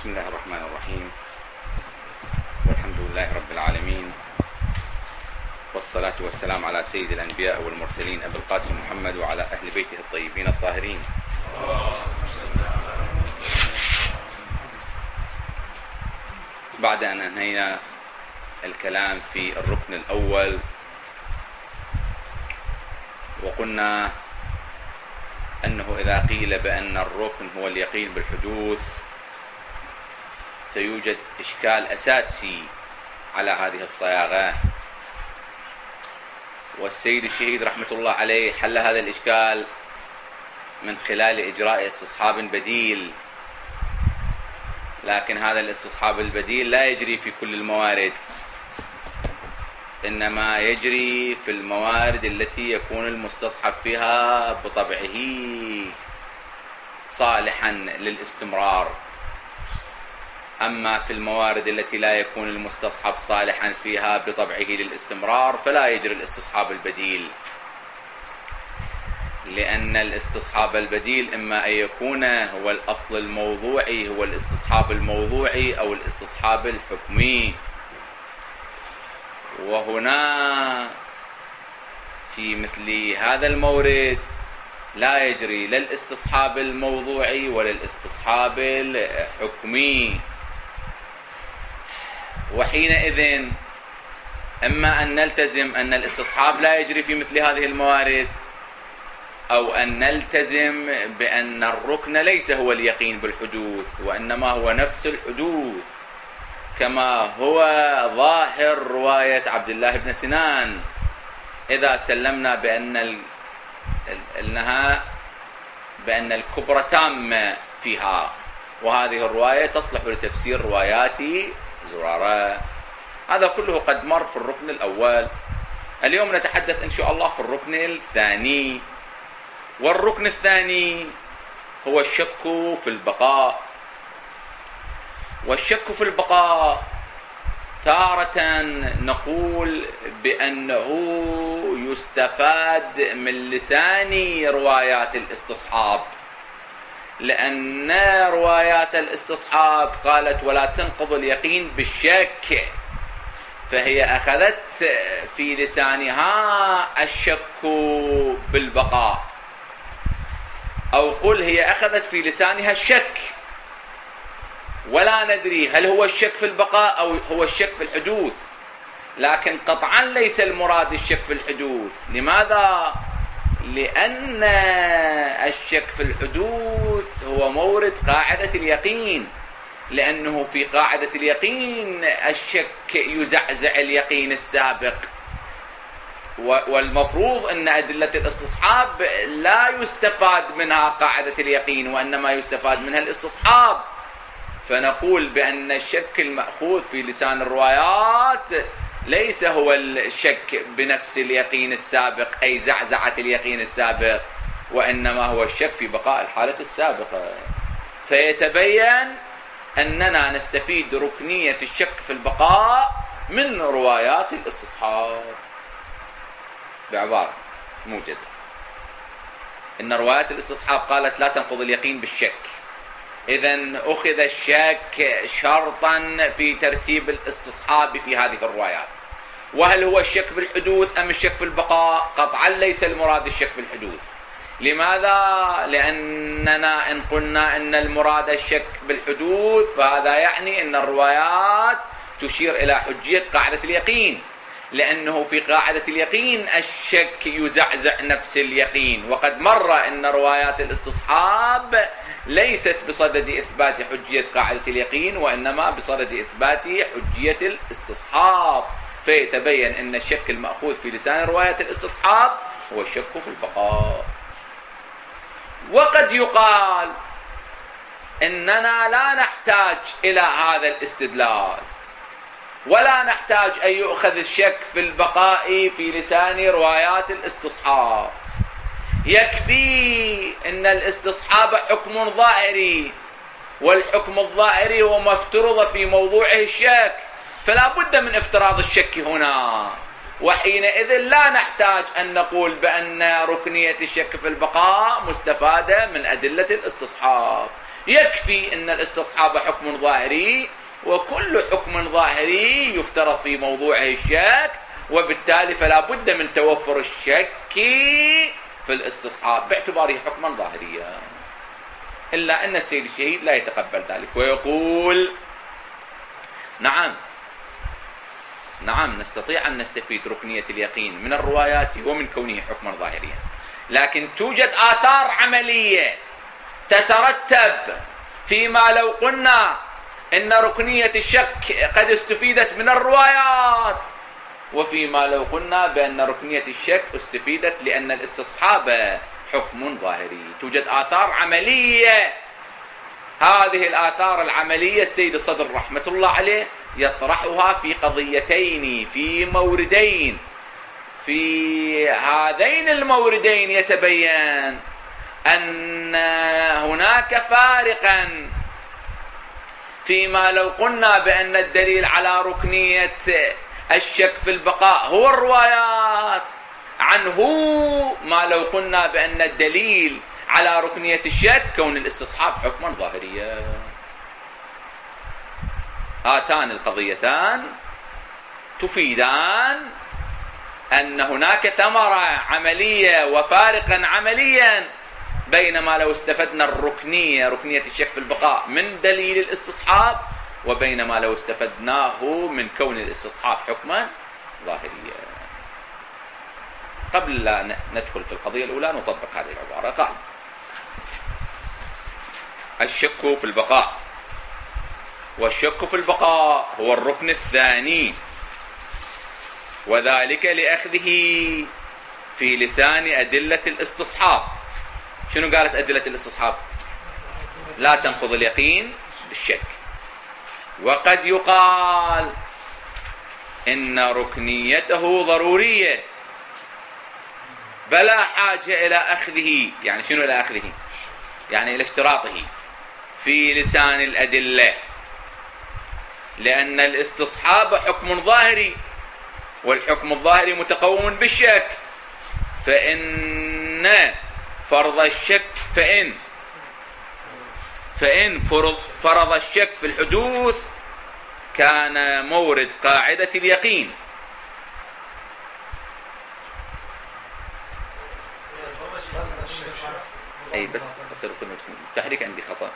بسم الله الرحمن الرحيم، والحمد لله رب العالمين، والصلاة والسلام على سيد الأنبياء والمرسلين أبي القاسم محمد وعلى أهل بيته الطيبين الطاهرين. بعد أن أنهينا الكلام في الركن الأول وقلنا أنه إذا قيل بأن الركن هو اليقين بالحدوث فيوجد إشكال أساسي على هذه الصياغة، والسيد الشهيد رحمة الله عليه حل هذا الإشكال من خلال إجراء استصحاب بديل، لكن هذا الاستصحاب البديل لا يجري في كل الموارد، إنما يجري في الموارد التي يكون المستصحب فيها بطبعه صالحا للاستمرار. أما في الموارد التي لا يكون المستصحب صالحا فيها بطبعه للاستمرار فلا يجري الاستصحاب البديل، لأن الاستصحاب البديل إما أن يكون هو الأصل الموضوعي، هو الاستصحاب الموضوعي، أو الاستصحاب الحكمي. وهنا في مثل هذا المورد لا يجري لا الاستصحاب الموضوعي ولا الاستصحاب الحكمي، وحينئذ إما أن نلتزم أن الاستصحاب لا يجري في مثل هذه الموارد، أو أن نلتزم بأن الركن ليس هو اليقين بالحدوث وإنما هو نفس الحدوث، كما هو ظاهر رواية عبد الله بن سنان. إذا سلمنا بأن الكبرى تامة فيها، وهذه الرواية تصلح لتفسير روايات زرارة. هذا كله قد مر في الركن الأول. اليوم نتحدث إن شاء الله في الركن الثاني، والركن الثاني هو الشك في البقاء. والشك في البقاء تارة نقول بأنه يستفاد من لسان روايات الاستصحاب، لأن روايات الاستصحاب قالت ولا تنقض اليقين بالشك، فهي أخذت في لسانها الشك بالبقاء، أو قل هي أخذت في لسانها الشك، ولا ندري هل هو الشك في البقاء أو هو الشك في الحدوث، لكن قطعا ليس المراد الشك في الحدوث. لماذا؟ لأن الشك في الحدوث هو مورد قاعدة اليقين، لأنه في قاعدة اليقين الشك يزعزع اليقين السابق، والمفروض أن أدلة الاستصحاب لا يستفاد منها قاعدة اليقين وإنما يستفاد منها الاستصحاب. فنقول بأن الشك المأخوذ في لسان الروايات ليس هو الشك بنفس اليقين السابق أي زعزعة اليقين السابق، وإنما هو الشك في بقاء الحالة السابقة. فيتبين أننا نستفيد ركنية الشك في البقاء من روايات الاستصحاب. بعبارة موجزة، إن روايات الاستصحاب قالت لا تنقض اليقين بالشك، إذن أخذ الشك شرطا في ترتيب الاستصحاب في هذه الروايات. وهل هو الشك بالحدوث أم الشك في البقاء؟ قطعا ليس المراد الشك في الحدوث. لماذا؟ لأننا إن قلنا أن المراد الشك بالحدوث فهذا يعني أن الروايات تشير إلى حجية قاعدة اليقين، لأنه في قاعدة اليقين الشك يزعزع نفس اليقين، وقد مر أن روايات الاستصحاب ليست بصدد إثبات حجية قاعدة اليقين وإنما بصدد إثبات حجية الاستصحاب. فيتبين أن الشك المأخوذ في لسان روايات الاستصحاب هو الشك في البقاء. وقد يقال إننا لا نحتاج إلى هذا الاستدلال، ولا نحتاج أن يؤخذ الشك في البقاء في لسان روايات الاستصحاب، يكفي أن الاستصحاب حكم ظاهري، والحكم الظاهري هو ما افترض في موضوعه الشك، فلا بد من افتراض الشك هنا. وحينئذ لا نحتاج أن نقول بأن ركنية الشك في البقاء مستفادة من أدلة الاستصحاب. يكفي أن الاستصحاب حكم ظاهري، وكل حكم ظاهري يفترض في موضوعه الشك، وبالتالي فلا بد من توفر الشك في الاستصحاب باعتباره حكما ظاهريا، إلا أن السيد الشهيد لا يتقبل ذلك ويقول نعم نستطيع أن نستفيد ركنية اليقين من الروايات ومن كونه حكما ظاهريا، لكن توجد آثار عملية تترتب فيما لو قلنا إن ركنية الشك قد استفيدت من الروايات، وفيما لو قلنا بأن ركنية الشك استفيدت لأن الاستصحاب حكم ظاهري. توجد آثار عملية، هذه الآثار العملية السيد الصدر رحمة الله عليه يطرحها في قضيتين، في موردين. في هذين الموردين يتبين أن هناك فارقا فيما لو قلنا بأن الدليل على ركنية الشك في البقاء هو الروايات، عنه ما لو قلنا بأن الدليل على ركنية الشك كون الاستصحاب حكما ظاهريا. هاتان القضيتان تفيدان أن هناك ثمرة عملية وفارقا عمليا بينما لو استفدنا ركنية الشك في البقاء من دليل الاستصحاب، وبينما لو استفدناه من كون الاستصحاب حكما ظاهريا. قبل لا ندخل في القضية الأولى نطبق هذه العبارة. قال الشك في البقاء، والشك في البقاء هو الركن الثاني، وذلك لأخذه في لسان أدلة الاستصحاب. شنو قالت أدلة الاستصحاب؟ لا تنقض اليقين بالشك. وقد يقال إن ركنيته ضرورية بلا حاجة إلى أخذه. يعني شنو إلى أخذه؟ يعني إلى اشتراطه في لسان الأدلة، لأن الاستصحاب حكم ظاهري، والحكم الظاهري متقوم بالشك، فإن فرض الشك فإن فرض الشك في الحدوث كان مورد قاعدة اليقين. أي بس التحريك عندي خطأ.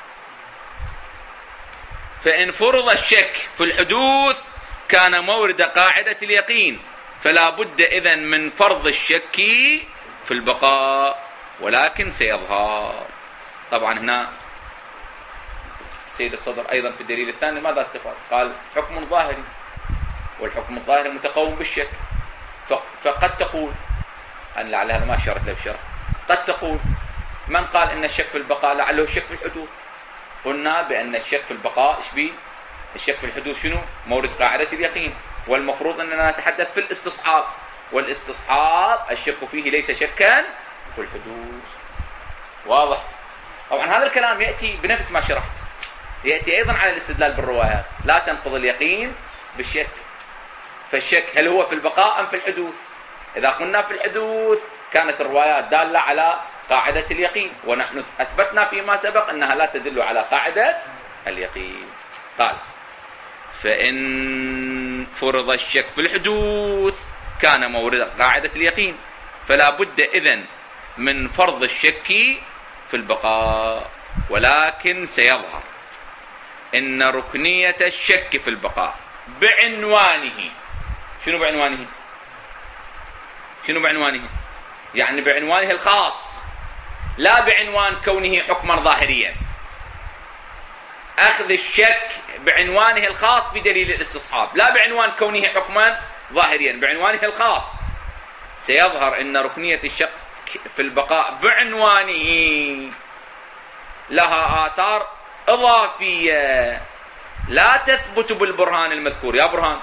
فإن فرض الشك في الحدوث كان مورد قاعدة اليقين، فلا بد إذن من فرض الشك في البقاء، ولكن سيظهر. طبعا هنا السيد الصدر أيضا في الدليل الثاني ماذا استفاد؟ قال حكم ظاهري، والحكم الظاهري متقوم بالشك. فقد تقول أن لعلها ما أشارت له بشرح، قد تقول من قال إن الشك في البقاء لعله الشك في الحدوث؟ قلنا بأن الشك في البقاء شبيه الشك في الحدوث شنو؟ مورد قاعدة اليقين، والمفروض أننا نتحدث في الاستصحاب، والاستصحاب الشك فيه ليس شكا في الحدوث. واضح؟ طبعا هذا الكلام يأتي بنفس ما شرحت، يأتي أيضا على الاستدلال بالروايات. لا تنقض اليقين بالشك، فالشك هل هو في البقاء أم في الحدوث؟ إذا قلنا في الحدوث كانت الروايات دالة على قاعدة اليقين، ونحن أثبتنا فيما سبق أنها لا تدل على قاعدة اليقين. قال فإن فرض الشك في الحدوث كان مورد قاعدة اليقين، فلا بد إذن من فرض الشك في البقاء، ولكن سيظهر إن ركنية الشك في البقاء بعنوانه. شنو بعنوانه؟ شنو بعنوانه؟ يعني بعنوانه الخاص، لا بعنوان كونه حكما ظاهريا. أخذ الشك بعنوانه الخاص بدليل الاستصحاب، لا بعنوان كونه حكما ظاهريا، بعنوانه الخاص. سيظهر أن ركنية الشك في البقاء بعنوانه لها آثار إضافية لا تثبت بالبرهان المذكور. يا برهان،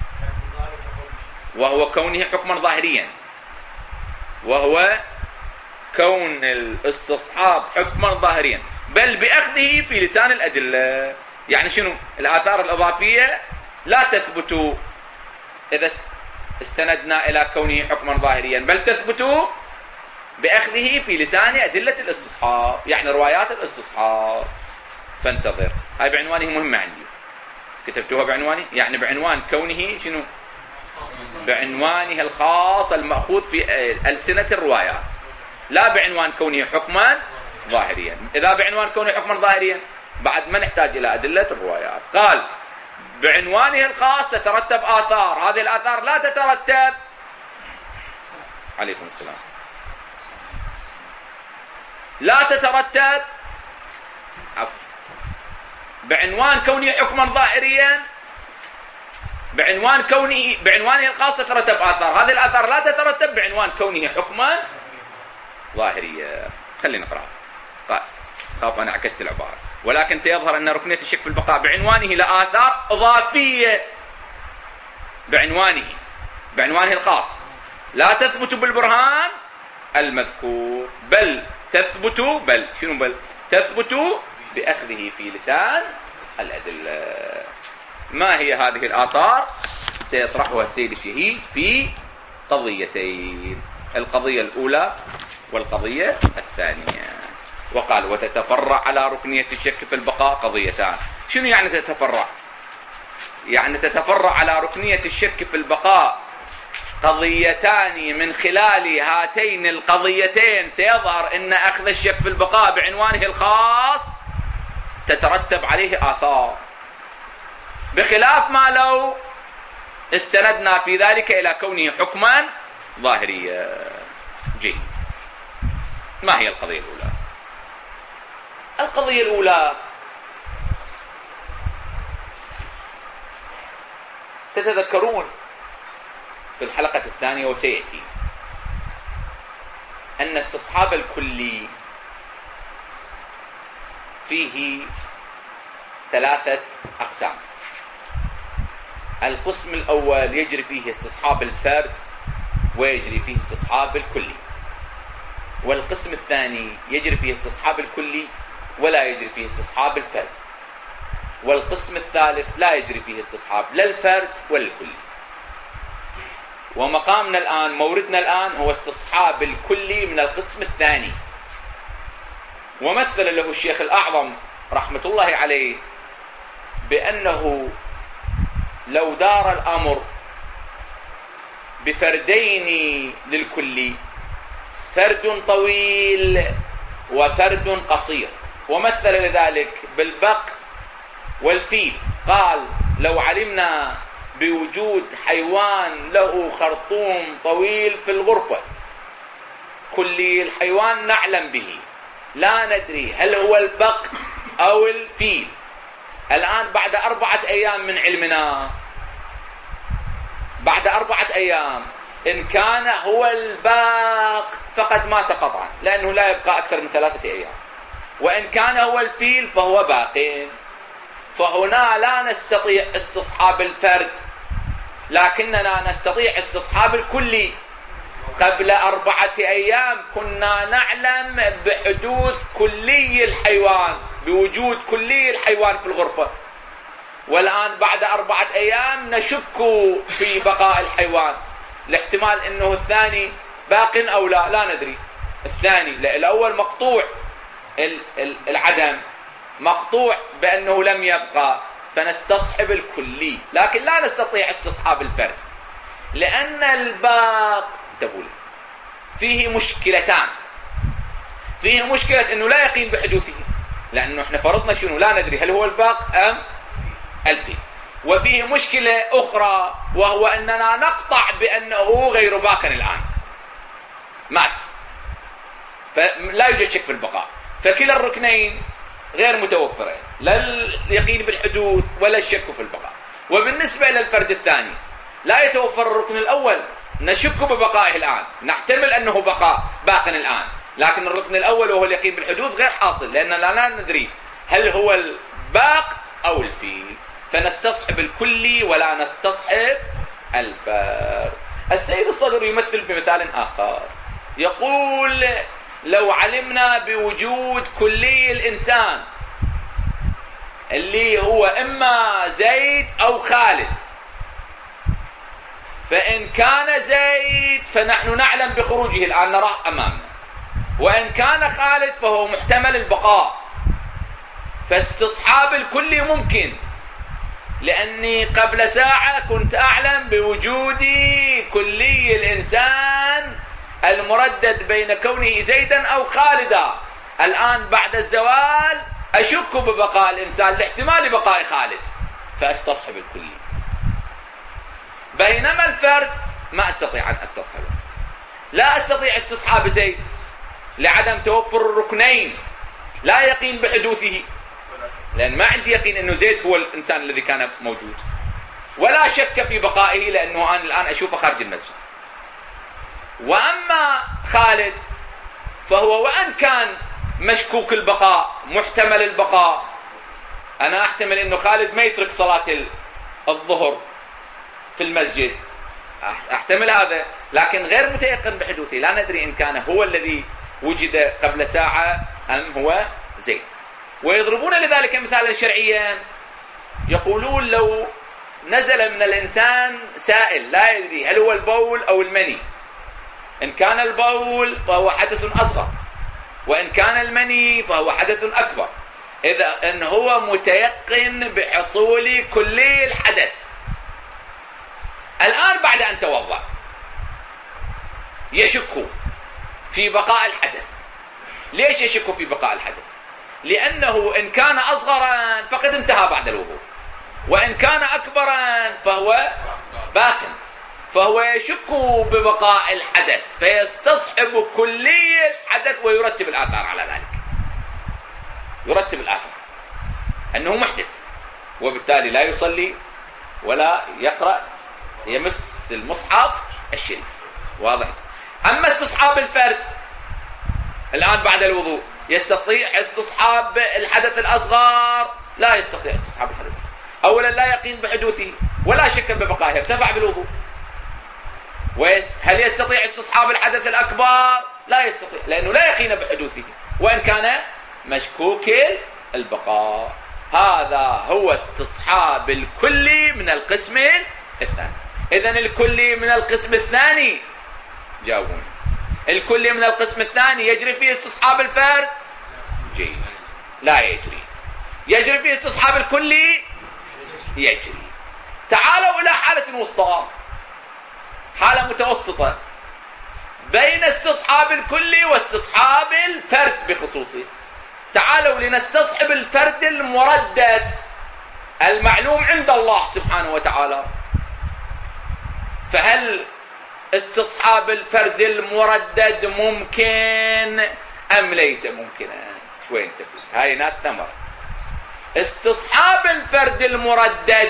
وهو كونه حكما ظاهريا، وهو كون الاستصحاب حكما ظاهريا، بل بأخذه في لسان الأدلة. يعني شنو؟ الآثار الإضافية لا تثبت إذا استندنا إلى كونه حكما ظاهريا، بل تثبت بأخذه في لسان أدلة الاستصحاب، يعني روايات الاستصحاب. فانتظر. هاي بعنوانه مهمة عندي، كتبتوها بعنوانه، يعني بعنوان كونه شنو؟ بعنوانه الخاص المأخوذ في ألسنة الروايات، لا بعنوان كونه حكما ظاهريا. إذا بعنوان كونه حكما ظاهريا بعد ما نحتاج إلى أدلة الروايات. قال بعنوانه الخاص تترتب آثار، هذه الآثار لا تترتب، عليكم السلام، لا تترتب بعنوان كونه حكما ظاهريا، بعنوانه الخاص تترتب آثار، هذه الآثار لا تترتب بعنوان كونه حكما ظاهريا. خلينا نقرأ. قال خاف أنا عكست العبارة، ولكن سيظهر أن ركنية الشك في البقاء بعنوانه لآثار إضافية، بعنوانه الخاص لا تثبت بالبرهان المذكور، بل تثبت بأخذه في لسان الأدلة. ما هي هذه الآثار؟ سيطرحها السيد الشهيد في قضيتين، القضية الأولى والقضية الثانية. وقال وتتفرع على ركنية الشك في البقاء قضيتان. شنو يعني تتفرع؟ يعني تتفرع على ركنية الشك في البقاء قضيتان، من خلال هاتين القضيتين سيظهر أن أخذ الشك في البقاء بعنوانه الخاص تترتب عليه آثار، بخلاف ما لو استندنا في ذلك إلى كونه حكما ظاهريا. جيد. ما هي القضية الأولى؟ القضية الأولى تتذكرون في الحلقة الثانية وسيأتي أن استصحاب الكلي فيه 3 أقسام. القسم الأول يجري فيه استصحاب الفرد ويجري فيه استصحاب الكلي، والقسم الثاني يجري فيه استصحاب الكلي ولا يجري فيه استصحاب الفرد، والقسم الثالث لا يجري فيه استصحاب لا الفرد ولا الكلي. ومقامنا الآن، موردنا الآن هو استصحاب الكلي من القسم الثاني، ومثل له الشيخ الأعظم رحمة الله عليه بأنه لو دار الأمر بفردين للكلي، فرد طويل وفرد قصير، ومثل لذلك بالبق والفيل. قال لو علمنا بوجود حيوان له خرطوم طويل في الغرفة، كلي الحيوان نعلم به، لا ندري هل هو البق أو الفيل. الآن بعد 4 أيام من علمنا، بعد 4 أيام، إن كان هو الباق فقد مات قطعا، لأنه لا يبقى أكثر من 3 أيام، وإن كان هو الفيل فهو باق. فهنا لا نستطيع استصحاب الفرد، لكننا نستطيع استصحاب الكلي. قبل 4 أيام كنا نعلم بحدوث كلي الحيوان، بوجود كلي الحيوان في الغرفة، والآن بعد 4 أيام نشك في بقاء الحيوان، الاحتمال أنه الثاني باق أو لا ندري. الثاني الأول مقطوع العدم، مقطوع بأنه لم يبقى، فنستصحب الكلي، لكن لا نستطيع استصحاب الفرد، لأن الباق فيه مشكلتان. فيه مشكلة أنه لا يقين بحدوثه، لأنه احنا فرضنا شنو؟ لا ندري هل هو الباق أم الفيل. وفيه مشكلة أخرى، وهو أننا نقطع بأنه غير باق الآن، مات، فلا يوجد شك في البقاء. فكلا الركنين غير متوفرين، لا اليقين بالحدوث ولا الشك في البقاء. وبالنسبة إلى الفرد الثاني لا يتوفر الركن الأول، نشك ببقائه الآن، نحتمل أنه باق الآن، لكن الركن الأول وهو اليقين بالحدوث غير حاصل، لأننا لا ندري هل هو الباق أو الفيل، فنستصحب الكلي ولا نستصحب الفرد. السيد الصدر يمثل بمثال آخر، يقول لو علمنا بوجود كلي الإنسان اللي هو إما زيد أو خالد، فإن كان زيد فنحن نعلم بخروجه الآن نراه أمامنا، وإن كان خالد فهو محتمل البقاء، فاستصحاب الكلي ممكن، لأني قبل ساعة كنت أعلم بوجود كلي الإنسان المردد بين كونه زيدا أو خالدا. الآن بعد الزوال أشك ببقاء الإنسان لاحتمال بقاء خالد، فأستصحب الكلي. بينما الفرد ما أستطيع أن أستصحبه. لا أستطيع استصحاب زيد لعدم توفر الركنين، لا يقين بحدوثه، لأن ما عندي يقين أنه زيد هو الإنسان الذي كان موجود، ولا شك في بقائه لأنه أنا الآن أشوفه خارج المسجد. وأما خالد فهو وأن كان مشكوك البقاء محتمل البقاء، أنا أحتمل أنه خالد ما يترك صلاة الظهر في المسجد، أحتمل هذا، لكن غير متيقن بحدوثه. لا ندري إن كان هو الذي وجد قبل ساعة أم هو زيد. ويضربون لذلك مثالا شرعيا، يقولون لو نزل من الإنسان سائل لا يدري هل هو البول أو المني، إن كان البول فهو حدث أصغر، وإن كان المني فهو حدث أكبر. إذا إن هو متيقن بحصول كلي الحدث. الآن بعد أن توضأ يشك في بقاء الحدث. ليش يشك في بقاء الحدث؟ لأنه إن كان أصغرا فقد انتهى بعد الوضوء، وإن كان أكبرا فهو باق، فهو يشك ببقاء الحدث، فيستصحب كلي الحدث ويرتب الآثار على ذلك. يرتب الآثار أنه محدث، وبالتالي لا يصلي ولا يقرأ يمس المصحف الشريف. واضح؟ أما استصحاب الفرد الآن بعد الوضوء يستطيع استصحاب الحدث الأصغر؟ لا يستطيع استصحاب الحدث. أولا لا يقين بحدوثه ولا شك ببقائه، ارتفع بالوضوء. هل يستطيع استصحاب الحدث الأكبر؟ لا يستطيع، لأنه لا يقين بحدوثه وإن كان مشكوك البقاء. هذا هو استصحاب الكلي من القسم الثاني. إذن الكلي من القسم الثاني، جاوبوني، الكلي من القسم الثاني يجري فيه استصحاب الفرد؟ جيد. لا يجري. يجري فيه استصحاب الكلي؟ يجري. تعالوا إلى حالة وسطى، حالة متوسطة بين استصحاب الكلي واستصحاب الفرد بخصوصه. تعالوا لنستصحب الفرد المردد المعلوم عند الله سبحانه وتعالى. فهل استصحاب الفرد المردد ممكن أم ليس ممكنا؟ شوي انتبهوا، هاي نات ثمرة. استصحاب الفرد المردد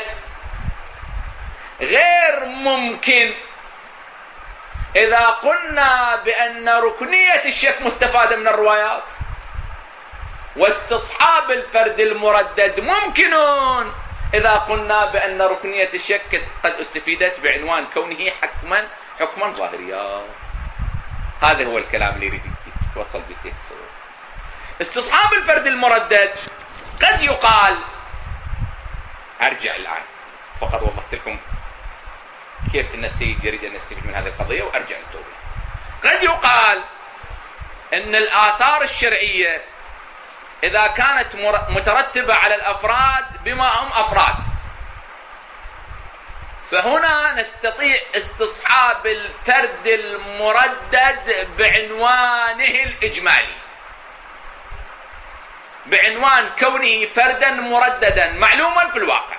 غير ممكن إذا قلنا بأن ركنية الشك مستفادة من الروايات، واستصحاب الفرد المردد ممكن إذا قلنا بأن ركنية الشك قد استفيدت بعنوان كونه حكما ظاهريا. هذا هو الكلام اللي يريد يوصل بسيط الصدور. استصحاب الفرد المردد قد يقال، أرجع الآن فقط وضحت لكم كيف أن السيد يريد أن يستفيد من هذه القضية وأرجع للتوضيح. قد يقال أن الآثار الشرعية إذا كانت مترتبة على الأفراد بما هم أفراد، فهنا نستطيع استصحاب الفرد المردد بعنوانه الإجمالي، بعنوان كونه فردا مرددا معلوما في الواقع.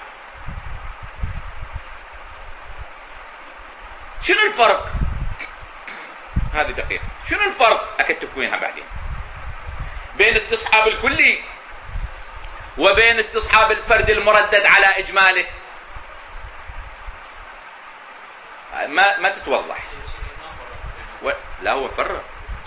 شنو الفرق؟ هذه دقيقة. شنو الفرق؟ أكتب وينها بعدين، بين استصحاب الكلي وبين استصحاب الفرد المردد على إجماله؟ ما تتوضح. لا هو فرق.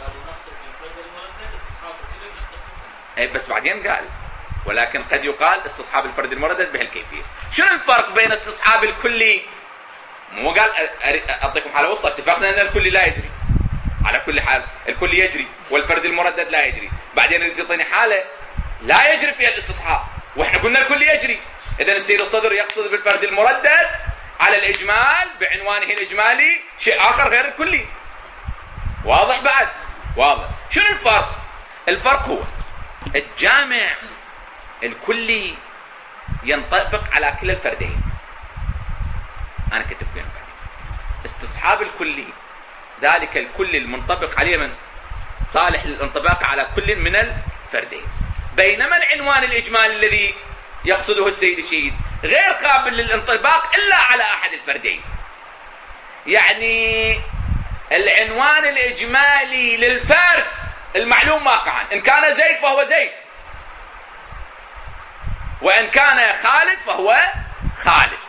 اي بس بعدين قال ولكن قد يقال استصحاب الفرد المردد بهالكيفية. شنو الفرق بين استصحاب الكلي؟ مو قال أعطيكم حالة وسطى، اتفقنا أن الكلي لا يجري، على كل حال الكلي يجري والفرد المردد لا يجري. بعدين يريد يعطيني حالة لا يجري فيها الاستصحاب واحنا قلنا الكلي يجري. إذن السيد الصدر يقصد بالفرد المردد على الإجمال بعنوانه الإجمالي شيء آخر غير الكلي. واضح بعد؟ واضح. شنو الفرق؟ الفرق هو الجامع الكلي ينطبق على كلا الفردين. أنا كتبت بين بعدين استصحاب الكلي ذلك الكل المنطبق عليه من صالح للانطباق على كل من الفردين، بينما العنوان الإجمالي الذي يقصده السيد الشهيد غير قابل للانطباق إلا على أحد الفردين. يعني العنوان الإجمالي للفرد المعلوم واقعا، إن كان زيد فهو زيد، وإن كان خالد فهو خالد.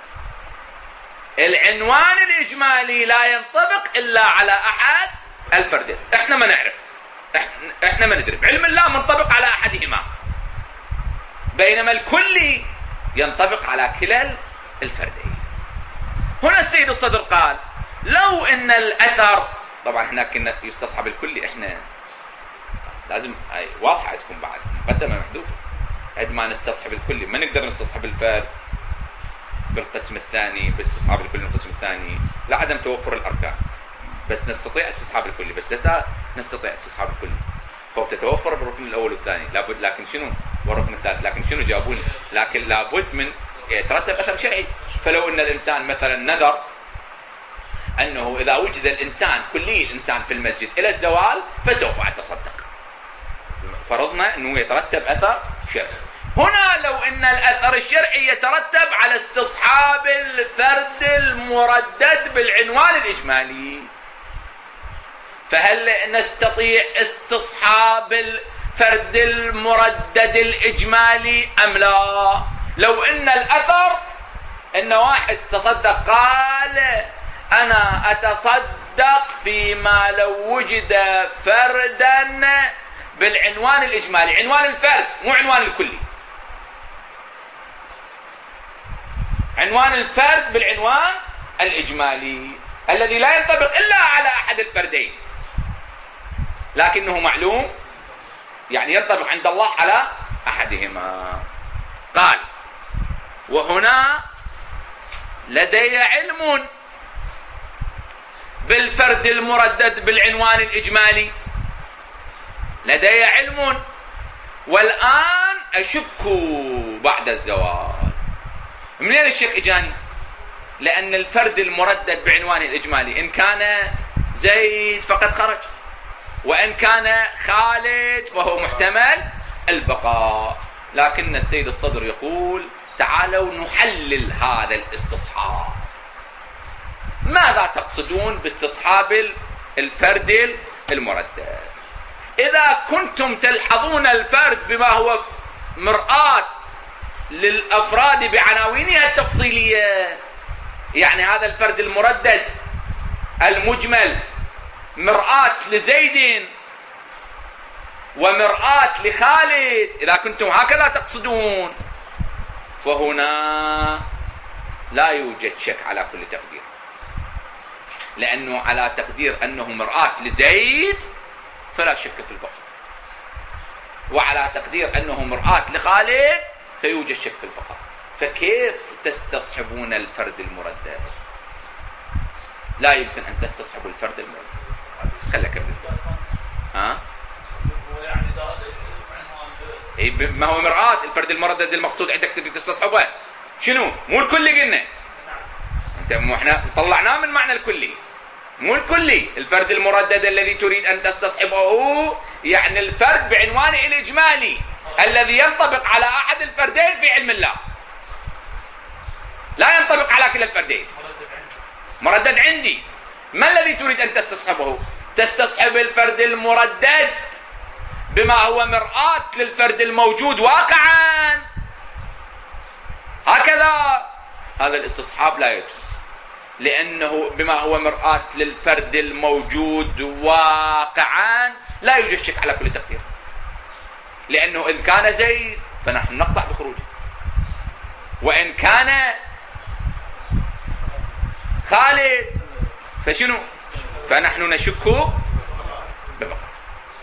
العنوان الإجمالي لا ينطبق إلا على أحد الفردين. إحنا ما نعرف، إحنا ما ندري، علم الله منطبق على أحدهما، بينما الكلي ينطبق على كلا الفردين. هنا السيد الصدر قال لو ان الاثر، طبعا هناك يستصحب الكلي، احنا لازم واضحه تكون بعد مقدمه محذوفه، عندما نستصحب الكلي ما نقدر نستصحب الفرد بالقسم الثاني باستصحاب الكلي بالقسم الثاني لعدم توفر الاركان، بس نستطيع استصحاب الكلي، بس لا نستطيع استصحاب الكلي فبتتوفر بالركن الاول والثاني لابد، لكن شنو والركن الثالث، لكن شنو جابوني، لكن لابد من يترتب اثر شرعي. فلو ان الانسان مثلا نذر انه اذا وجد الانسان كلي الانسان في المسجد الى الزوال فسوف اتصدق، فرضنا انه يترتب اثر شرعي. هنا لو ان الاثر الشرعي يترتب على استصحاب الفرد المردد بالعنوان الاجمالي، فهل نستطيع استصحاب الفرد المردد الإجمالي أم لا؟ لو إن الأثر إن واحد تصدق قال أنا أتصدق فيما لو وجد فردا بالعنوان الإجمالي، عنوان الفرد مو عنوان الكلي، عنوان الفرد بالعنوان الإجمالي الذي لا ينطبق إلا على أحد الفردين لكنه معلوم، يعني ينطبق عند الله على أحدهما. قال وهنا لدي علم بالفرد المردد بالعنوان الإجمالي، لدي علم والآن أشك بعد الزوال. منين الشك إجاني؟ لأن الفرد المردد بعنوان الإجمالي إن كان زيد فقد خرج، وإن كان خالد فهو محتمل البقاء. لكن السيد الصدر يقول تعالوا نحلل هذا الاستصحاب، ماذا تقصدون باستصحاب الفرد المردد؟ إذا كنتم تلحظون الفرد بما هو مرآة للأفراد بعناوينها التفصيلية، يعني هذا الفرد المردد المجمل مرآة لزيد ومرآة لخالد، إذا كنتم هكذا تقصدون فهنا لا يوجد شك على كل تقدير، لأنه على تقدير أنه مرآة لزيد فلا شك في البقاء، وعلى تقدير أنه مرآة لخالد فيوجد شك في البقاء. فكيف تستصحبون الفرد المردد؟ لا يمكن أن تستصحبوا الفرد المردد. خليك أكمل. ما هو مرآة الفرد المردد المقصود عندك تبي تستصحبه شنو؟ مو الكلي قلنا، انت مو احنا طلعناه من معنى الكلي، مو الكلي. الفرد المردد الذي تريد ان تستصحبه يعني الفرد بعنوانه الاجمالي الذي ينطبق على احد الفردين في علم الله، لا ينطبق على كلا الفردين. مردد عندي، ما الذي تريد ان تستصحبه؟ تستصحب الفرد المردد بما هو مرآة للفرد الموجود واقعا، هكذا. هذا الاستصحاب لا يجوز، لأنه بما هو مرآة للفرد الموجود واقعا لا يوجد شك على كل تقدير، لأنه إن كان زيد فنحن نقطع بخروجه، وإن كان خالد فشنو؟ فنحن نشك ببقاء.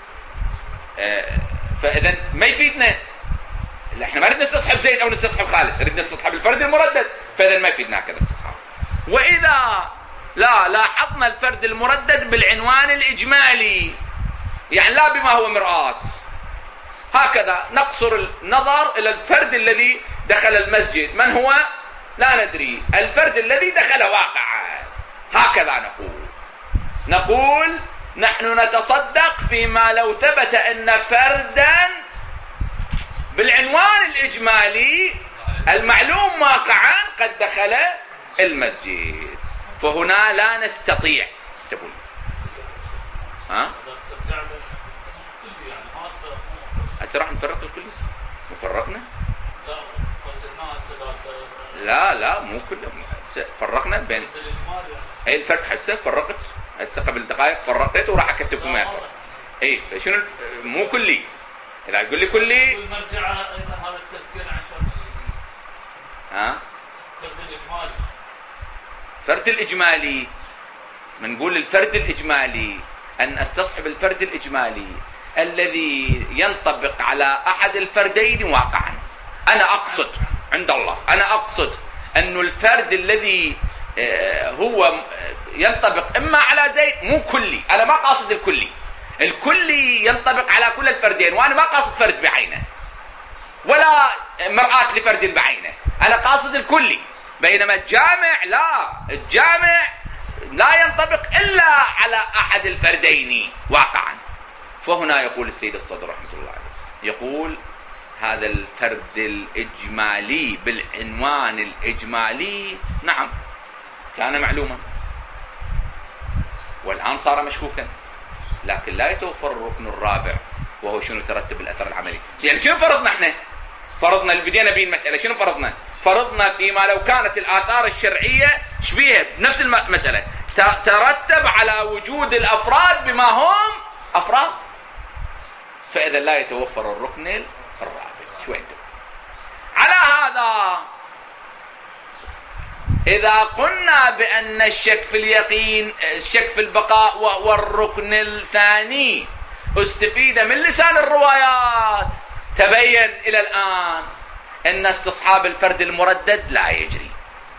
فإذا ما يفيدنا، احنا ما نريد نستصحب زيد أو نستصحب خالد، نريد نستصحب الفرد المردد، فإذا ما يفيدنا كذا استصحاب. وإذا لا لاحظنا الفرد المردد بالعنوان الإجمالي، يعني لا بما هو مرآة، هكذا نقصر النظر إلى الفرد الذي دخل المسجد. من هو؟ لا ندري. الفرد الذي دخل واقعا. هكذا نقول نحن نتصدق فيما لو ثبت أن فردا بالعنوان الإجمالي المعلوم واقعا قد دخل المسجد، فهنا لا نستطيع. تقول هسه راح نفرق الكلي؟ مفرقنا؟ لا مو كلهم. فرقنا بين اي الفرق. هسه فرقت، هسه قبل دقائق فرقت وراح اكتبكم اياها. اي فشنو مو كلي. اذا تقول لي كلي المرجع ايضا هذا التذكير عن شرط الفرد الاجمالي. فرد الاجمالي بنقول الفرد الاجمالي ان استصحب الفرد الاجمالي الذي ينطبق على احد الفردين واقعا. انا اقصد عند الله، انا اقصد انه الفرد الذي هو ينطبق اما على زيد، مو كلي. انا ما قاصد الكلي. الكلي ينطبق على كل الفردين، وانا ما قاصد فرد بعينه ولا مرآة لفرد بعينه، انا قاصد الكلي. بينما الجامع لا، الجامع لا ينطبق الا على احد الفردين واقعا. فهنا يقول السيد الصدر رحمه الله عليه، يقول هذا الفرد الإجمالي بالعنوان الإجمالي نعم كان معلوما والآن صار مشكوكا، لكن لا يتوفر الركن الرابع وهو شنو؟ ترتب الأثر العملي. يعني شنو فرضنا احنا؟ فرضنا اللي بدينا به المسألة شنو فرضنا؟ فرضنا فيما لو كانت الآثار الشرعية شبيهة بنفس المسألة ترتب على وجود الأفراد بما هم أفراد، فإذا لا يتوفر الركن الرابع. شو انت؟ على هذا إذا قلنا بأن الشك في اليقين، الشك في البقاء وهو الركن الثاني، استفيد من لسان الروايات تبين إلى الآن أن استصحاب الفرد المردد لا يجري،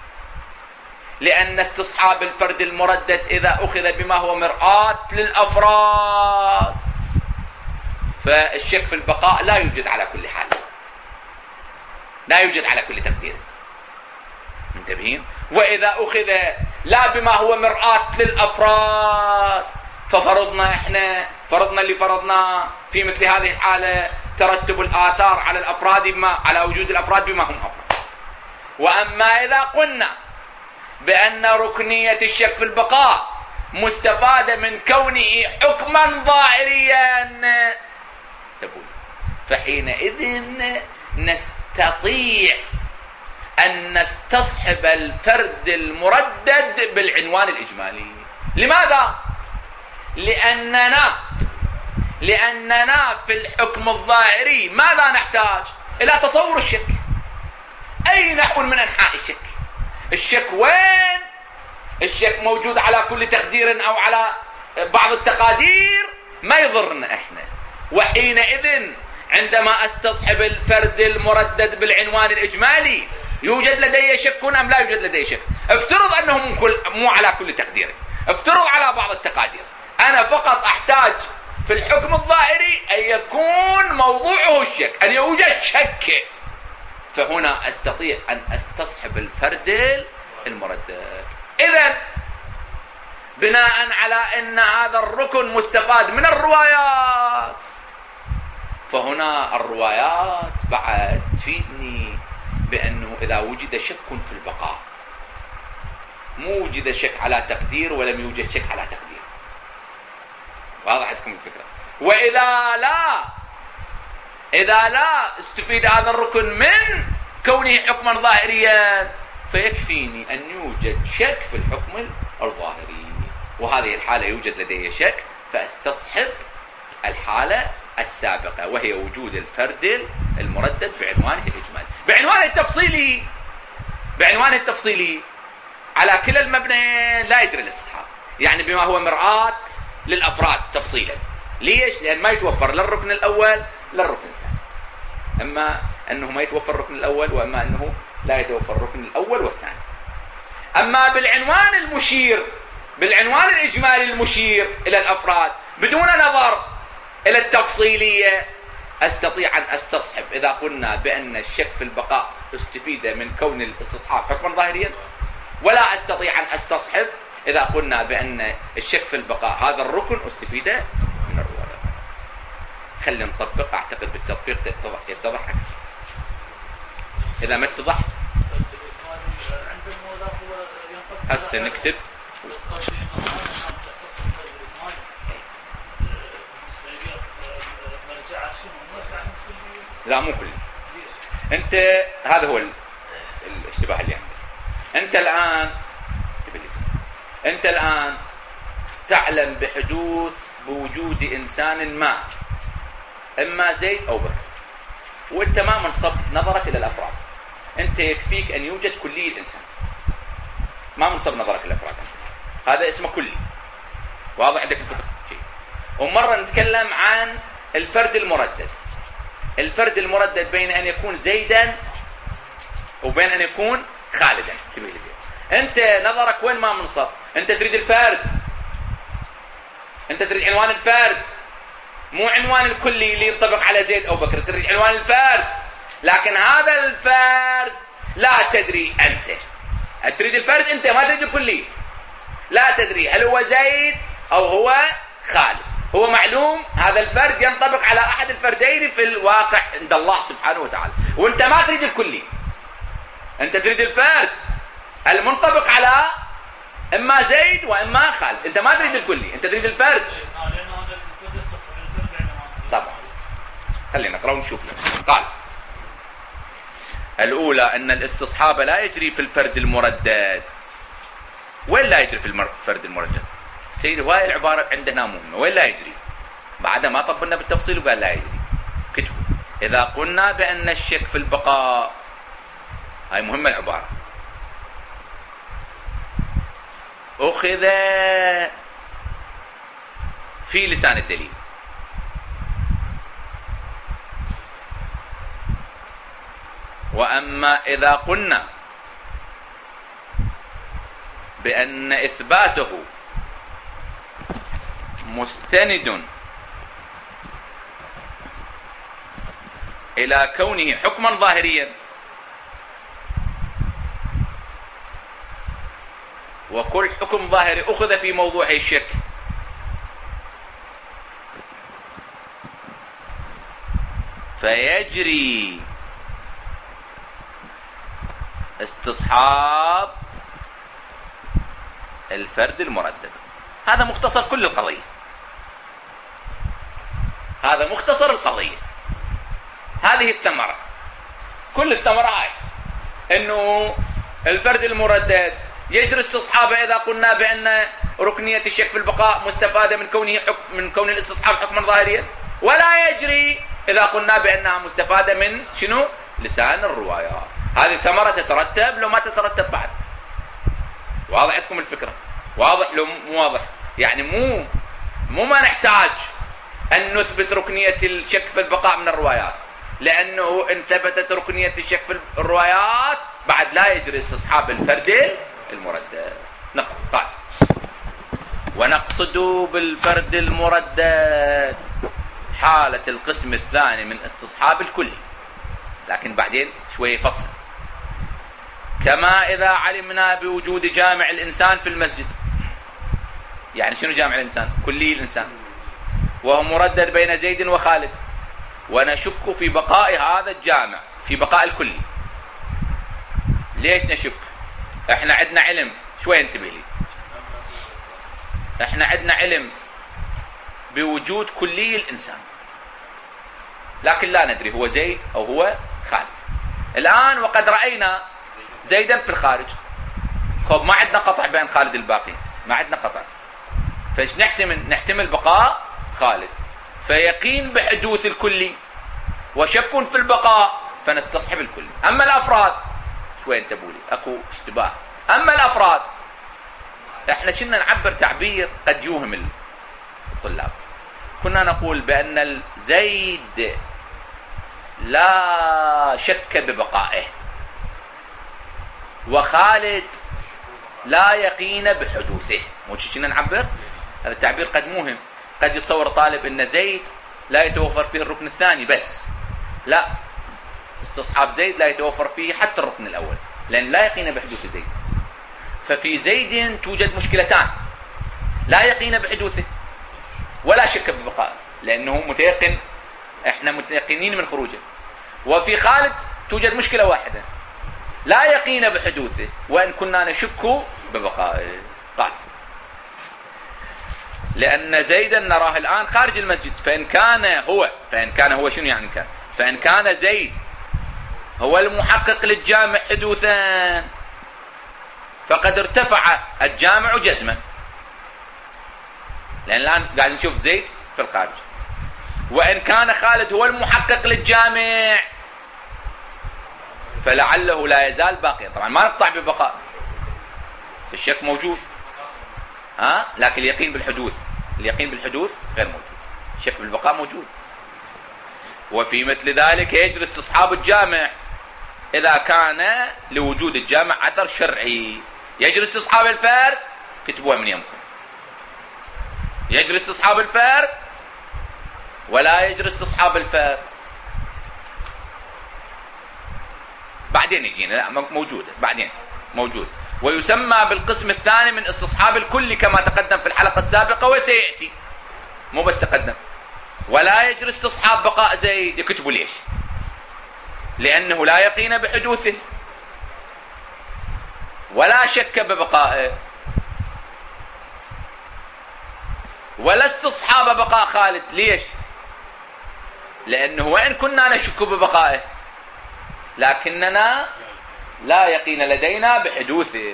لأن استصحاب الفرد المردد إذا أخذ بما هو مرآة للأفراد فالشك في البقاء لا يوجد على كل حال، لا يوجد على كل تقدير. منتبهين؟ وإذا أخذ لا بما هو مرآة للأفراد ففرضنا احنا اللي فرضناه في مثل هذه الحالة ترتب الآثار على الأفراد على وجود الأفراد بما هم أفراد. وأما إذا قلنا بأن ركنية الشك في البقاء مستفادة من كونه حكما ظاهريا تقول فحينئذ نستطيع أن نستصحب الفرد المردد بالعنوان الإجمالي. لماذا؟ لأننا في الحكم الظاهري ماذا نحتاج؟ إلى تصور الشك. أي نحو من أنحاء الشك؟ الشك وين؟ الشك موجود على كل تقدير أو على بعض التقادير ما يضرنا إحنا. وحينئذ عندما استصحب الفرد المردد بالعنوان الإجمالي يوجد لدي شك أم لا يوجد لدي شك؟ افترض أنه مو على كل تقدير، افترض على بعض التقادير، أنا فقط أحتاج في الحكم الظاهري أن يكون موضوعه الشك، أن يوجد شك، فهنا أستطيع أن استصحب الفرد المردد. إذن بناء على أن هذا الركن مستفاد من الروايات، فهنا الروايات بعد تفيدني بأنه إذا وجد شك في البقاء، مو وجد شك على تقدير ولم يوجد شك على تقدير، واضح لكم الفكرة؟ إذا لا استفيد هذا الركن من كونه حكما ظاهريا فيكفيني أن يوجد شك في الحكم الظاهري، وهذه الحالة يوجد لدي شك فاستصحب الحالة السابقة وهي وجود الفرد المردد بعنوانه الإجمالي. بعنوانه التفصيلي على كلا المبنى لا يجري الاستصحاب، يعني بما هو مرآة للأفراد تفصيلا. ليش؟ لأن ما يتوفر لا الركن الأول لا الركن الثاني، أما أنه ما يتوفر الركن الأول وأما أنه لا يتوفر الركن الأول والثاني. أما بالعنوان الإجمالي المشير إلى الأفراد بدون نظر إلى التفصيلية أستطيع أن أستصحب إذا قلنا بأن الشك في البقاء استفيد من كون الاستصحاب حكما ظاهريا، ولا أستطيع أن أستصحب إذا قلنا بأن الشك في البقاء هذا الركن استفيد من الرواية. خلينا نطبق، أعتقد بالتطبيق يتضح أكثر. إذا ما اتضحت هسه نكتب. لا مو كله. أنت هذا هو الاشتباه اللي عندك. أنت الآن تعلم بوجود إنسان ما، إما زيد أو بكر، وأنت ما منصب نظرك إلى الأفراد. أنت يكفيك أن يوجد كلي الإنسان، ما منصب نظرك إلى الأفراد. هذا اسمه كلي. واضح عندك الفكرة؟ ومرة نتكلم عن الفرد المردد. الفرد المردد بين أن يكون زيدا وبين أن يكون خالدا. انتبه لي زين. أنت نظرك وين ما منصب؟ أنت تريد الفرد، أنت تريد عنوان الفرد، مو عنوان الكلي اللي ينطبق على زيد أو بكر. تريد عنوان الفرد، لكن هذا الفرد لا تدري أنت. تريد الفرد أنت، ما تريد الكلي. لا تدري هل هو زيد أو هو خالد. هو معلوم هذا الفرد ينطبق على أحد الفردين في الواقع عند الله سبحانه وتعالى، وأنت ما تريد الكلي. أنت تريد الفرد المنطبق على إما زيد وإما خالد. أنت ما تريد الكلي، أنت تريد الفرد. طبعا خلينا نقرأ ونشوف. قال الأولى أن الاستصحاب لا يجري في الفرد المردد. وين لا يجري في الفرد المردد؟ سيدي هاي العبارة عندنا مهمة. وين لا يجري؟ بعدها ما طبلنا بالتفصيل وقال لا يجري. كتبوا إذا قلنا بأن الشك في البقاء، هاي مهمة العبارة، أخذ في لسان الدليل، وأما إذا قلنا بأن إثباته مستند إلى كونه حكما ظاهريا، وكل حكم ظاهري أخذ في موضوع الشك فيجري استصحاب الفرد المردد. هذا مختصر كل القضية، هذا مختصر القضية. هذه الثمرة، كل الثمرة هاي انه الفرد المردد يجري استصحابه اذا قلنا بان ركنية الشك في البقاء مستفادة من كون الاستصحاب حكما ظاهريا، ولا يجري اذا قلنا بانها مستفادة من شنو؟ لسان الروايات. هذه الثمرة تترتب لو ما تترتب بعد. واضح عندكم الفكرة؟ واضح لو مو واضح؟ يعني مو ما نحتاج أن نثبت ركنية الشك في البقاء من الروايات، لأنه إن ثبتت ركنية الشك في الروايات بعد لا يجري استصحاب الفرد المردد. نقرأ. قال ونقصد بالفرد المردد حالة القسم الثاني من استصحاب الكلي، لكن بعدين شوية يفصل. كما إذا علمنا بوجود جامع الإنسان في المسجد. يعني شنو جامع الإنسان؟ كلي الإنسان، وهو مردد بين زيد وخالد، ونشك في بقاء هذا الجامع، في بقاء الكلي. ليش نشك؟ احنا عندنا علم، شوي انتبه لي، احنا عندنا علم بوجود كلي الإنسان، لكن لا ندري هو زيد أو هو خالد. الآن وقد رأينا زيدا في الخارج، خب ما عندنا قطع بين خالد الباقي، ما عندنا قطع، فايش نحتمل بقاء خالد، فيقين بحدوث الكلي وشك في البقاء فنستصحب الكلي. أما الأفراد شوي انتبهوا لي، أكو اشتباه. أما الأفراد احنا كنا نعبر تعبير قد يوهم الطلاب، كنا نقول بأن زيد لا شك ببقائه، وخالد لا يقين بحدوثه. مو كنا نعبر؟ هذا التعبير قد موهم. قد يتصور طالب ان زيد لا يتوفر فيه الركن الثاني بس، لا، استصحاب زيد لا يتوفر فيه حتى الركن الأول، لأن لا يقين بحدوث زيد. ففي زيد توجد مشكلتان: لا يقين بحدوثه ولا شك ببقائه، لأنه متيقن، احنا متيقنين من خروجه. وفي خالد توجد مشكلة واحدة: لا يقين بحدوثه وإن كنا نشك ببقائه. قال: لأن زيدا نراه الآن خارج المسجد، فإن كان هو شنو يعني كان؟ فإن كان زيد هو المحقق للجامع حدوثا فقد ارتفع الجامع جزما، لأن الآن قاعد نشوف زيد في الخارج. وإن كان خالد هو المحقق للجامع فلعله لا يزال باقيا. طبعا ما نقطع ببقاء، الشك موجود، لكن اليقين بالحدوث غير موجود، الشك بالبقاء موجود. وفي مثل ذلك يجري استصحاب الجامع إذا كان لوجود الجامع أثر شرعي. يجري استصحاب الفرد، كتبوها من يمكن، يجري استصحاب الفرد ولا يجري استصحاب الفرد. بعدين يجينا، لا موجودة بعدين موجود. ويسمى بالقسم الثاني من استصحاب الكل كما تقدم في الحلقة السابقة وسيأتي، مو بس تقدم. ولا يجري استصحاب بقاء زيد، يكتبوا ليش؟ لأنه لا يقين بحدوثه ولا شك ببقائه. ولا استصحاب بقاء خالد، ليش؟ لأنه وإن كنا نشك ببقائه لكننا لا يقين لدينا بحدوثه.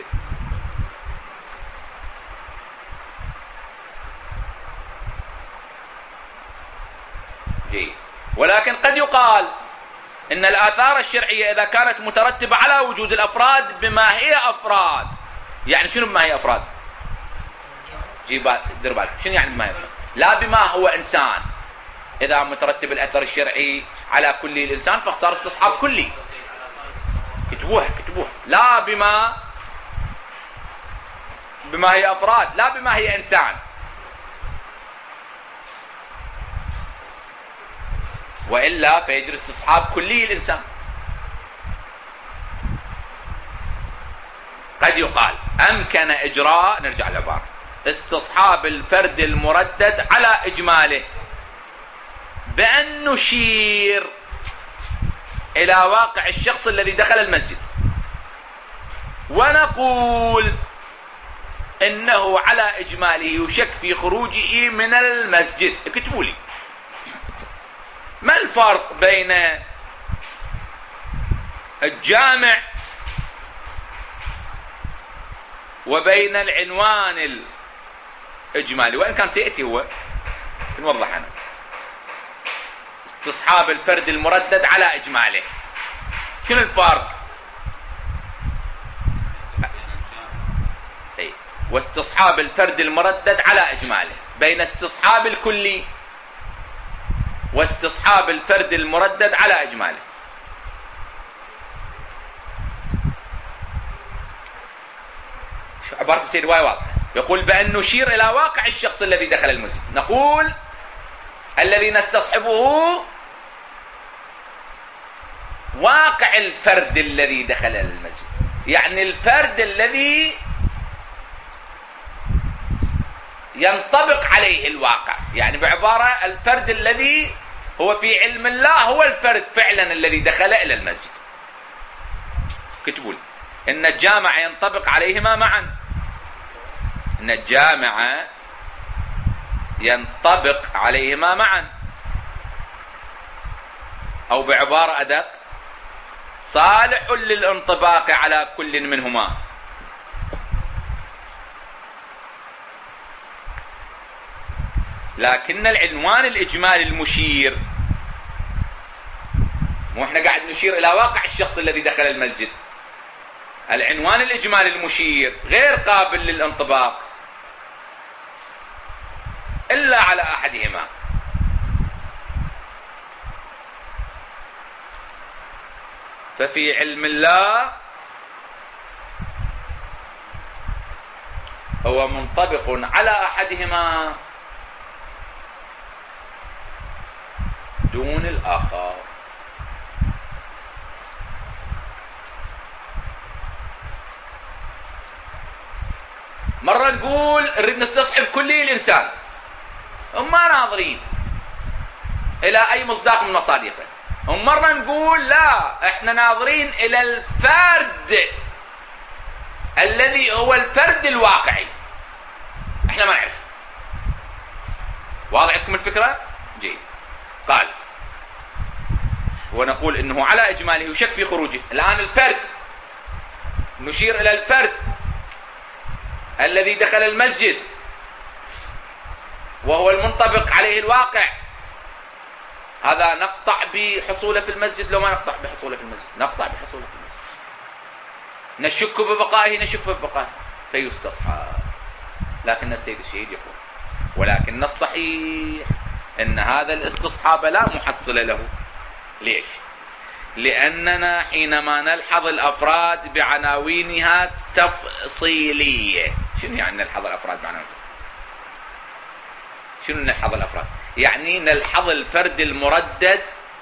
جيد. ولكن قد يقال إن الآثار الشرعية إذا كانت مترتبة على وجود الأفراد بما هي أفراد، يعني شنو بما هي أفراد؟ دير بالك، شنو يعني بما هي أفراد؟ لا بما هو إنسان. إذا مترتب الأثر الشرعي على كل الإنسان فاختار استصحاب كلي، كتبوها لا بما هي أفراد، لا بما هي إنسان. وإلا فيجري استصحاب كلي الإنسان. قد يقال أمكن إجراء، نرجع للعبارة، استصحاب الفرد المردد على إجماله بأن نشير إلى واقع الشخص الذي دخل المسجد ونقول إنه على إجماله يشك في خروجه من المسجد. اكتبوا لي ما الفرق بين الجامع وبين العنوان الإجمالي، وإن كان سيأتي هو نوضح أنا. استصحاب الفرد المردد على إجماله، شنو الفرق؟ واستصحاب الفرد المردد على إجماله بين استصحاب الكلي واستصحاب الفرد المردد على إجماله. عبارة السيد واي واضحة، يقول بأن نشير إلى واقع الشخص الذي دخل المسجد، نقول الذي نستصحبه واقع الفرد الذي دخل المسجد، يعني الفرد الذي ينطبق عليه الواقع، يعني بعبارة الفرد الذي هو في علم الله هو الفرد فعلا الذي دخل إلى المسجد. كتبوا لي إن الجامع ينطبق عليهما معا، إن الجامع ينطبق عليهما معا، أو بعبارة أدق صالح للانطباق على كل منهما. لكن العنوان الإجمالي المشير، مو احنا قاعد نشير إلى واقع الشخص الذي دخل المسجد، العنوان الإجمالي المشير غير قابل للانطباق إلا على أحدهما. ففي علم الله هو منطبق على أحدهما دون الآخر. مرة نقول نريد نستصحب كلي الإنسان، وما ناظرين إلى أي مصداق من مصادقه. ومرة نقول لا، احنا ناظرين إلى الفرد الذي هو الفرد الواقعي، احنا ما نعرف. واضح لكم الفكرة؟ جيد. قال ونقول انه على اجماله يشك في خروجه. الان الفرد، نشير الى الفرد الذي دخل المسجد وهو المنطبق عليه الواقع، هذا نقطع بحصوله في المسجد لو ما نقطع بحصوله في المسجد؟ نقطع بحصوله في المسجد. نشك ببقائه، نشك ببقائه فيستصحب. لكن السيد الشهيد يقول ولكن الصحيح ان هذا الاستصحاب لا محصل له. ليش؟ لاننا حينما نلحظ الافراد بعناوينها تفصيليه. شنو يعني نلحظ الافراد بعناوينها؟ شنو نلحظ الافراد؟ يعني نلحظ الفرد المردد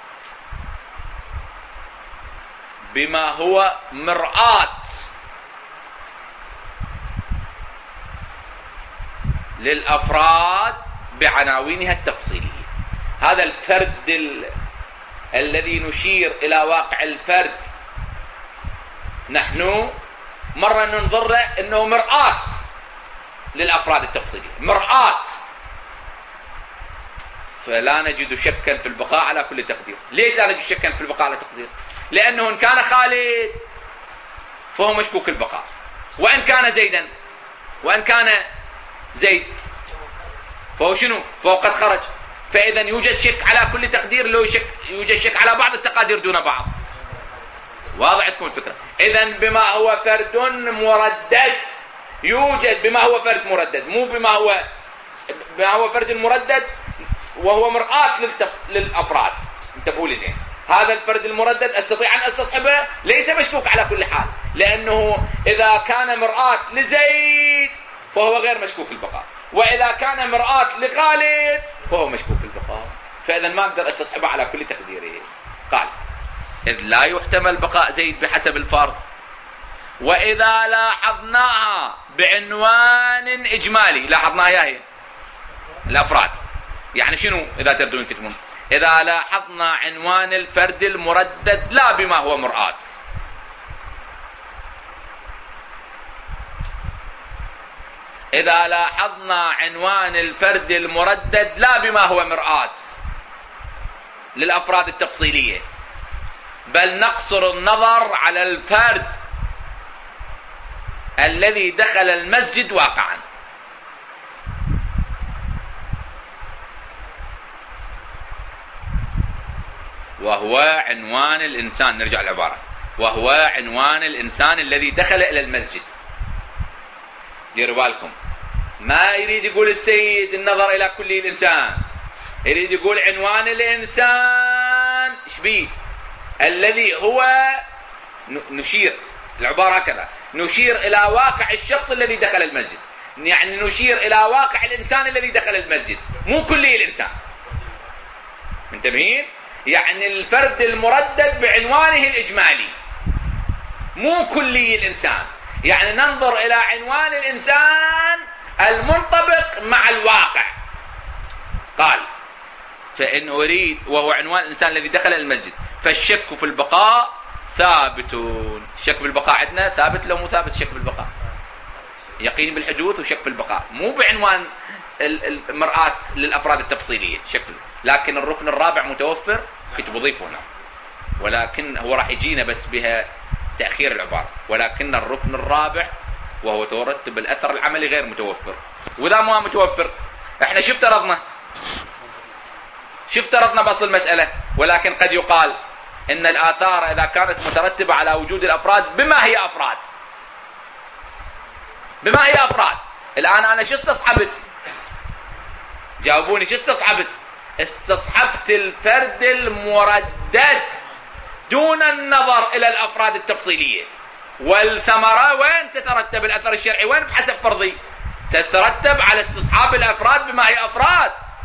بما هو مرآة للأفراد بعناوينها التفصيلية. هذا الفرد الذي نشير إلى واقع الفرد، نحن مرة ننظر له أنه مرآة للأفراد التفصيلية، مرآة، فلا نجد شكا في البقاء على كل تقدير. ليش لا نجد شكا في البقاء على تقدير؟ لأنه إن كان خالد فهو مشكوك البقاء، وإن كان زيدا، وإن كان زيد فهو شنو؟ فهو قد خرج. فإذا يوجد شك على كل تقدير، لو يوجد شك على بعض التقادير دون بعض. واضح تكون الفكرة؟ إذا بما هو فرد مردد يوجد، بما هو فرد مردد، مو بما هو فرد مردد وهو مرآة للأفراد. انتبهوا لي زين، هذا الفرد المردد استطيع أن استصحبه، ليس مشكوك على كل حال، لأنه إذا كان مرآة لزيد فهو غير مشكوك البقاء، وإذا كان مرآة لخالد فهو مشكوك البقاء. فإذا ما أقدر استصحبه على كل تقديره. قال إذ لا يحتمل بقاء زيد بحسب الفرض، وإذا لاحظناها بعنوان إجمالي. لاحظناها هي الأفراد، يعني شنو؟ إذا تردون كتبون إذا لاحظنا عنوان الفرد المردد لا بما هو مرآة. إذا لاحظنا عنوان الفرد المردد لا بما هو مرآة للأفراد التفصيلية، بل نقصر النظر على الفرد الذي دخل المسجد واقعا. وهو عنوان الإنسان، نرجع العبارة، وهو عنوان الإنسان الذي دخل إلى المسجد. ديروا بالكم، ما يريد يقول السيد النظر إلى كل الإنسان، يريد يقول عنوان الإنسان شبيه الذي هو نشير، العبارة هكذا، نشير إلى واقع الشخص الذي دخل المسجد، يعني نشير إلى واقع الإنسان الذي دخل المسجد، مو كلي الإنسان. منتبهين؟ يعني الفرد المردد بعنوانه الإجمالي، مو كلي الإنسان. يعني ننظر إلى عنوان الإنسان المنطبق مع الواقع. قال فإن أريد، وهو عنوان الإنسان الذي دخل المسجد، فالشك في البقاء ثابت. الشك بالبقاء عندنا ثابت لو مو ثابت؟ الشك بالبقاء يقين بالحدوث وشك في البقاء، مو بعنوان المرآة للأفراد التفصيلية شك. لكن الركن الرابع متوفر، كنت بضيفه هنا، ولكن هو راح يجينا بس بها تأخير العبارة. ولكن الركن الرابع وهو ترتب الأثر العملي غير متوفر. وإذا ما متوفر احنا شفت رضنا بأصل المسألة. ولكن قد يقال إن الآثار إذا كانت مترتبة على وجود الأفراد بما هي أفراد، بما هي أفراد. الآن أنا شو استصحبت؟ جاوبوني، شو استصحبت؟ استصحبت الفرد المردد دون النظر إلى الأفراد التفصيلية. والثمرة وين تترتب؟ الأثر الشرعي وين بحسب فرضي؟ تترتب على استصحاب الأفراد بما هي أفراد.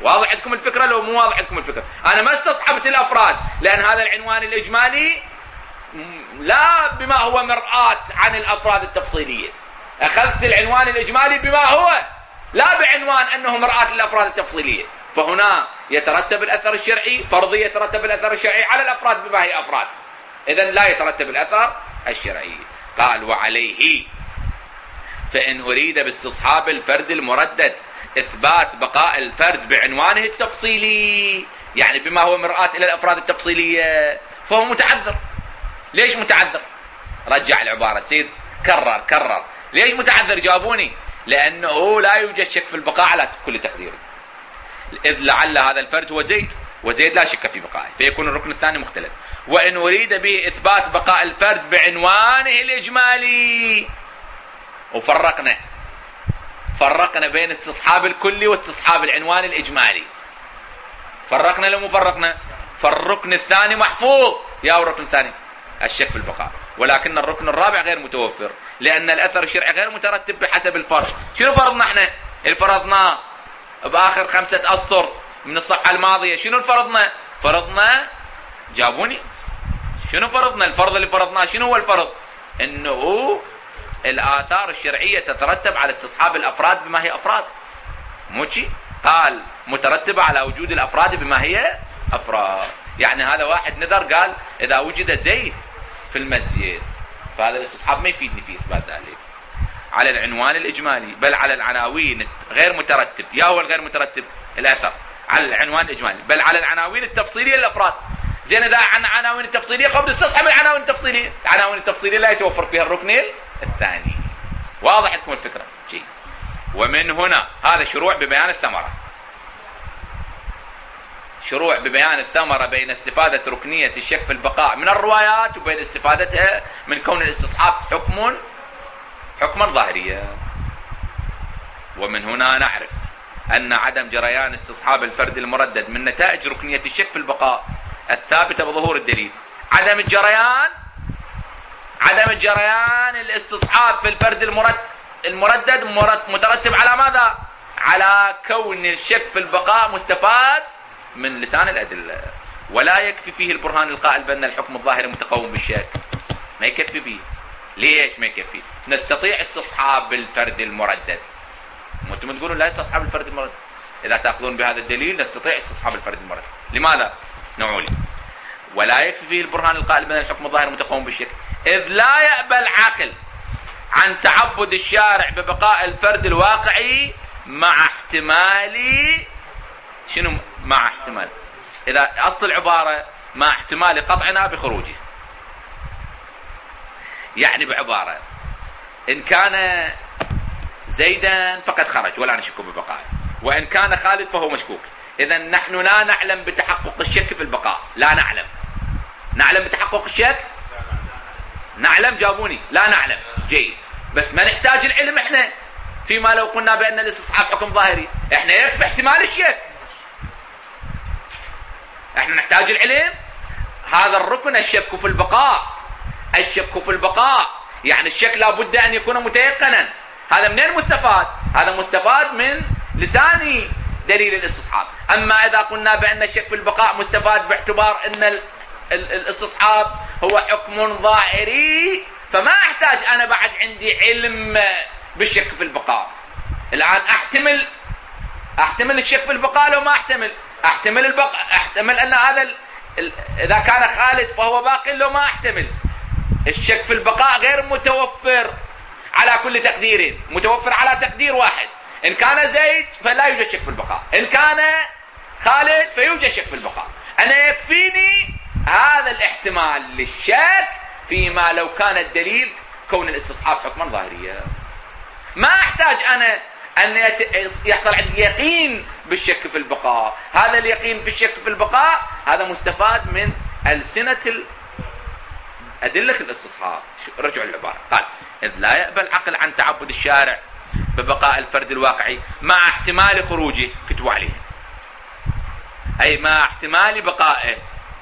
واضح عندكم الفكرة لو مو واضح عندكم الفكرة؟ أنا ما استصحبت الأفراد، لأن هذا العنوان الإجمالي لا بما هو مرآة عن الأفراد التفصيلية. أخذت العنوان الإجمالي بما هو، لا بعنوان أنه مرآة للأفراد التفصيلية. فهنا يترتب الأثر الشرعي، فرضي يترتب الأثر الشرعي على الأفراد بما هي أفراد، إذن لا يترتب الأثر الشرعي. قال وعليه فإن أريد باستصحاب الفرد المردد إثبات بقاء الفرد بعنوانه التفصيلي، يعني بما هو مرآة إلى الأفراد التفصيلية، فهو متعذر. ليش متعذر؟ رجع العبارة سيد، كرر. ليش متعذر؟ جابوني. لأنه لا يوجد شك في البقاء على كل تقدير، إذ لعل هذا الفرد هو زيد، وزيد لا شك في بقائه، فيكون الركن الثاني مختلف. وإن أريد به إثبات بقاء الفرد بعنوانه الإجمالي، وفرقنا بين استصحاب الكلي واستصحاب العنوان الإجمالي. فرقنا لو مفرقنا؟ فالركن الثاني محفوظ. يا الركن الثاني الشك في البقاء، ولكن الركن الرابع غير متوفر، لأن الأثر الشرعي غير مترتب بحسب الفرض. شنو فرضنا احنا؟ الفرضنا بآخر 5 أسطر من الصفحة الماضية. شنو فرضنا جابوني. شنو فرضنا؟ الفرض اللي فرضناه شنو هو الفرض؟ انه الآثار الشرعية تترتب على استصحاب الأفراد بما هي أفراد، موشي قال مترتبة على وجود الأفراد بما هي أفراد. يعني هذا واحد نذر قال إذا وجد زيد في المسجد، فهذا الاستصحاب ما يفيدني في إثبات ذلك على العنوان الإجمالي، بل على العناوين غير مترتب. يا هو الغير مترتب الأثر على العنوان الإجمالي، بل على العناوين التفصيلية للأفراد. زين إذا عن عناوين التفصيلية قبل استصحب العناوين التفصيلية. العناوين التفصيلية لا يتوفر فيها الركن الثاني. واضح لكم الفكرة؟ شيء. ومن هنا هذا شروع ببيان الثمرة، شروع ببيان الثمرة بين استفادة ركنية الشك في البقاء من الروايات وبين استفادتها من كون الاستصحاب حكما ظاهريا. ومن هنا نعرف أن عدم جريان استصحاب الفرد المردد من نتائج ركنية الشك في البقاء الثابتة بظهور الدليل. عدم الجريان الاستصحاب في الفرد المردد مترتب على ماذا؟ على كون الشك في البقاء مستفاد من لسان الأدلة، ولا يكفي فيه البرهان القائل بأن الحكم الظاهري متقوم بالشك. ما يكفي به. ليش ما يكفي؟ نستطيع استصحاب الفرد المردد. انتم تقولون لا استصحاب الفرد المردد. إذا تأخذون بهذا الدليل نستطيع استصحاب الفرد المردد. لماذا؟ نعولي. ولا يكفي فيه البرهان القائل بأن الحكم الظاهري متقوم بالشك، إذ لا يأبى العقل عن تعبد الشارع ببقاء الفرد الواقعي مع احتمال. شنو مع احتمال؟ إذا أصل العبارة مع احتمال قطعنا بخروجه، يعني بعبارة إن كان زيدا فقد خرج ولا نشك ببقائه، وإن كان خالد فهو مشكوك. إذن نحن لا نعلم بتحقق الشك في البقاء، لا نعلم بتحقق الشك. نعلم جابوني لا نعلم. جيد، بس ما نحتاج العلم احنا فيما لو قلنا بأن الاستصحاب حكم ظاهري. احنا يكفي احتمال الشك، احنا نحتاج العلم. هذا الركن الشك في البقاء، يعني الشك لابد أن يكون متيقنا. هذا منين مستفاد؟ هذا مستفاد من لسان دليل الاستصحاب. أما إذا قلنا بأن الشك في البقاء مستفاد باعتبار أن الاستصحاب هو حكم ظاهري، فما أحتاج أنا بعد عندي علم بالشك في البقاء. الآن أحتمل الشك في البقاء لو ما أحتمل أن هذا إذا كان خالد فهو باقي لو ما أحتمل. الشك في البقاء غير متوفر على كل تقدير، متوفر على تقدير واحد. إن كان زيد فلا يوجد شك في البقاء، إن كان خالد فيوجد شك في البقاء. أنا يكفيني هذا الاحتمال للشك فيما لو كان الدليل كون الاستصحاب حكما ظاهريا. ما أحتاج أنا أن يحصل عندي يقين بالشك في البقاء. هذا اليقين في الشك في البقاء هذا مستفاد من ألسنة أدلة الاستصحاب. رجعوا العبارة، قال إذ لا يأبى العقل عن تعبد الشارع ببقاء الفرد الواقعي مع احتمال خروجه. كتبوا عليه أي مع احتمال بقائه.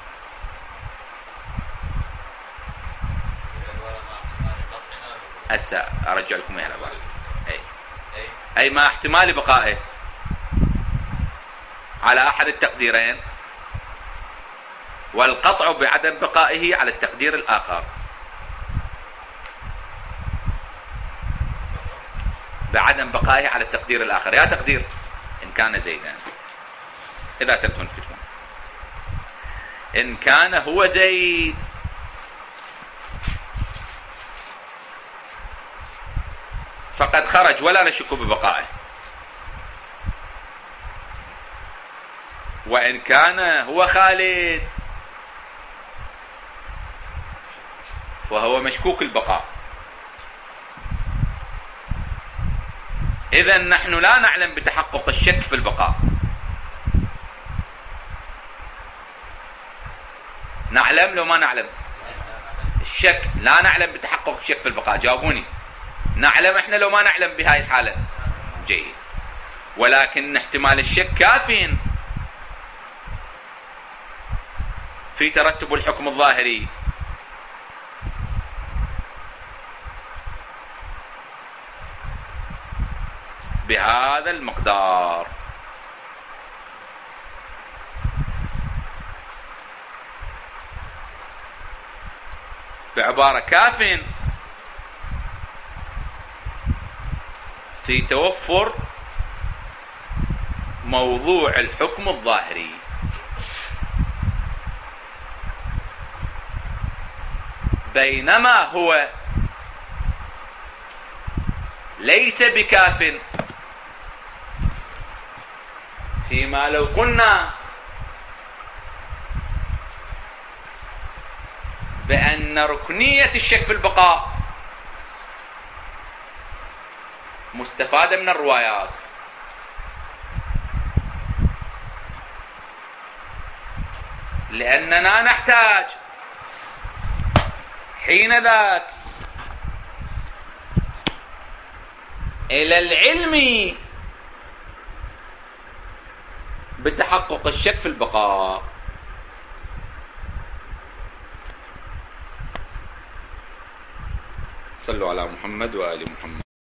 هسه أرجع لكم إياها العبارة. أي مع احتمال بقائه. على أحد التقديرين، والقطع بعدم بقائه على التقدير الآخر. بعدم بقائه على التقدير الآخر. يا تقدير إن كان زيدا، إذا تكتبون إن كان هو زيد فقد خرج ولا نشك ببقائه، وإن كان هو خالد فهو مشكوك البقاء. إذن نحن لا نعلم بتحقق الشك في البقاء. نعلم لو ما نعلم الشك، لا نعلم بتحقق الشك في البقاء. جاوبوني. نعلم احنا لو ما نعلم بهاي الحالة. جيد. ولكن احتمال الشك كاف في ترتب الحكم الظاهري. بهذا المقدار. بعبارة كاف في توفر موضوع الحكم الظاهري. بينما هو ليس بكاف فيما لو قلنا بأن ركنية الشك في البقاء مستفادة من الروايات، لأننا نحتاج حين ذاك إلى العلم بتحقق الشك في البقاء. صلوا على محمد وآل محمد.